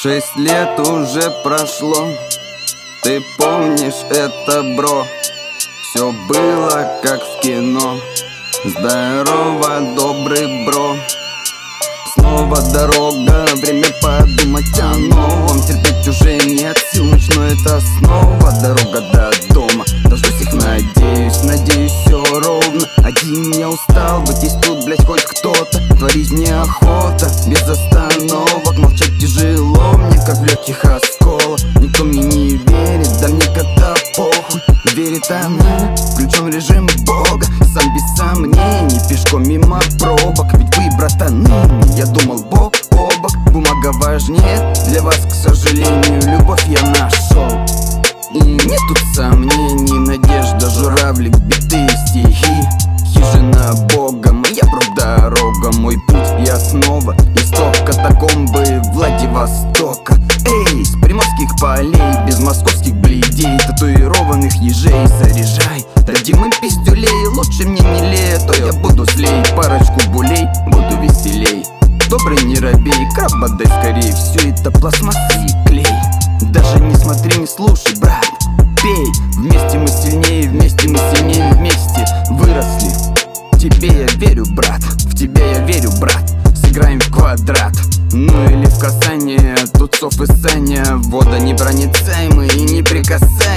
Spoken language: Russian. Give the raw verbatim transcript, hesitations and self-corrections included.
Шесть лет уже прошло, ты помнишь это, бро? Все было как в кино. Здорово, добрый бро. Снова дорога, время подумать о новом. Терпеть уже нет сил, ночной это снова дорога до дома. Дождусь их, надеюсь, надеюсь, все ровно. Один я устал, быть есть тут, блять, хоть кто-то. Творить неохота, без остановок. Молчать тяжело мне, как в легких осколах. Никто мне не верит, да мне кота похуй. Верит она, включен режим бога. Сам без сомнений, пешком мимо пробок. Ведь вы, братаны, я думал бок о бок. Бумага важнее, для вас, к сожалению, любовь я нашел. И нет тут сомнений, надежда, журавлик, биты, стихи. Хижина Бога, моя дорога, мой путь. Я снова исток катакомбы Владивостока. Эй, с приморских полей, без московских бледей, татуированных ежей заряжай. Дадим им пиздюлей, лучше мне милее, то я буду злей. Парочку булей, буду веселей. Добрый не робей, краба дай скорей. Все это пластмасса и клей. Даже не смотри, не слушай, брат, пей. Вместе мы сильнее, вместе мы сильнее, вместе выросли. В тебе я верю, брат, в тебя я верю, брат. Сыграем в квадрат, ну или в касание. Тут сов и Саня, вода непроницаемый и неприкасаемый.